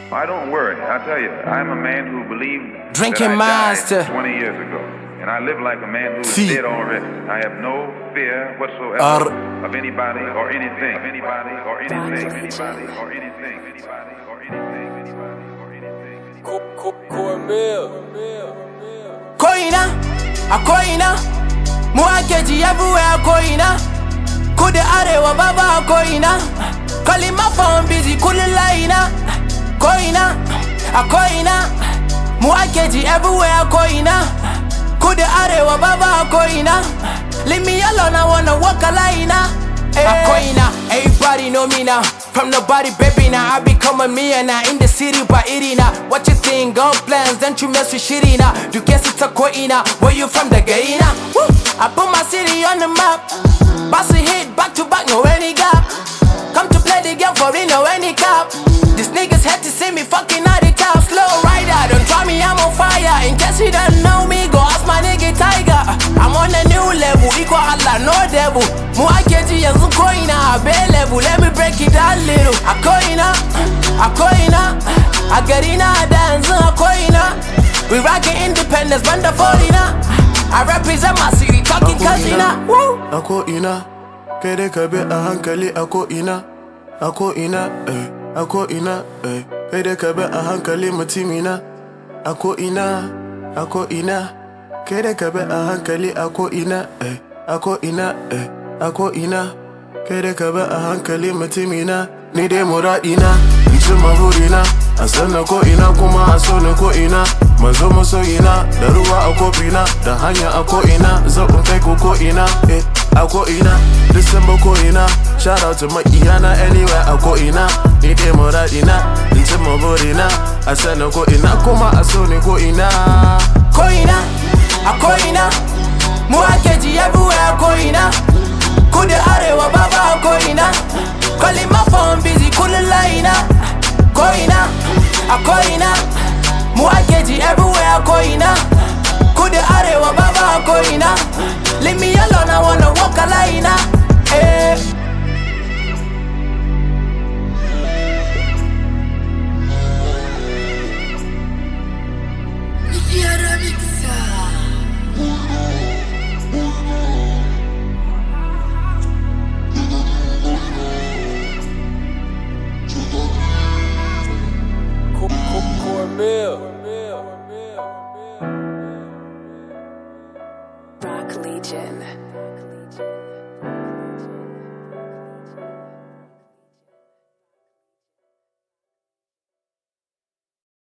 I don't worry. I tell you, I'm a man who believed Drinking that I monster. died 20 years ago. And I live like a man who's dead already. I have no fear whatsoever of anybody or anything. Of anybody or anything. Anybody or anything. Anybody or anything. Anybody or anything. Koina, a koina, muakeji everywhere koina. Kude arewa baba koina. Calling my phone busy, kululaina. Koina, a koina, muakeji everywhere koina. Kude arewa baba koina. Leave me alone, I wanna walk a line. A koina, everybody know me now. From nobody, baby, now I become a millionaire in the city by Irina. What you think? Got plans, don't you mess with shitty now. You guess it's a koina, where you from the Gaina? Woo! I put my city on the map. Boss a hit, back to back, no any gap. Come to play the game for real, no any cap. These niggas had to see me fucking at the top. Slow rider, don't try me, I'm on fire. In case you don't know me, go ask my nigga Tiger. I'm on a new level, equal Allah, no devil. Muakeji yanzu koina, available. Let me break it down little. A koina, a garina, dance, a koina. We rockin' independence, banda foreigner. I represent my city, talking casina. Woo! A koina, kede kabe a hankali a koina. A koina, a koina, kede kabe a hankali mutimina. A koina, kede kabe a hankali a koina. A koina, kede kabe a hankali mutimina. Ni dai muradina, in ci mahurina. A sanna ko'ina kuma a so ni ko'ina. Mazo masoyina, da ruwa a kofina. Da hanya a ko'ina, zaɓin kai ko ko'ina. A ko'ina, Disamba ko'ina. Shout out to my iyana anywhere a ko'ina. Ni dai muradina, in ci mahurina. A sanna ko'ina kuma a so ni ko'ina. Koina, a koina, muakeji everywhere koina. Kude arewa baba koina. Calling my phone busy, kululaina. Koina, a koina, muakeji everywhere koina. Kude arewa baba koina. Leave me alone, I wanna walk a line. Rock Legion.